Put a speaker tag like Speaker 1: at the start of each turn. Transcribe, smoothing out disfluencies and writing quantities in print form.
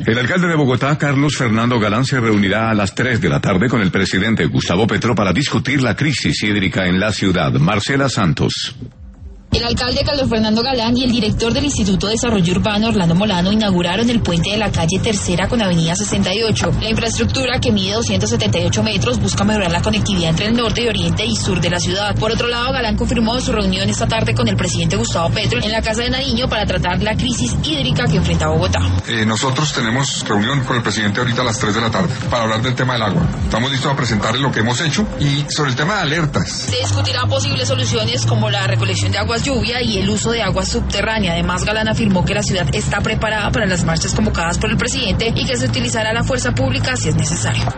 Speaker 1: El alcalde de Bogotá, Carlos Fernando Galán, se reunirá a las 3 de la tarde con el presidente Gustavo Petro para discutir la crisis hídrica en la ciudad. Marcela Santos.
Speaker 2: El alcalde Carlos Fernando Galán y el director del Instituto de Desarrollo Urbano, Orlando Molano, inauguraron el puente de la calle Tercera con avenida 68. La infraestructura, que mide 278 metros, busca mejorar la conectividad entre el norte, oriente y sur de la ciudad. Por otro lado, Galán confirmó su reunión esta tarde con el presidente Gustavo Petro en la Casa de Nariño para tratar la crisis hídrica que enfrenta Bogotá.
Speaker 3: Nosotros tenemos reunión con el presidente ahorita a las 3 de la tarde para hablar del tema del agua. Estamos listos a presentarle lo que hemos hecho y sobre el tema de alertas.
Speaker 2: Se discutirán posibles soluciones como la recolección de aguas lluvia y el uso de agua subterránea. Además, Galán afirmó que la ciudad está preparada para las marchas convocadas por el presidente y que se utilizará la fuerza pública si es necesario.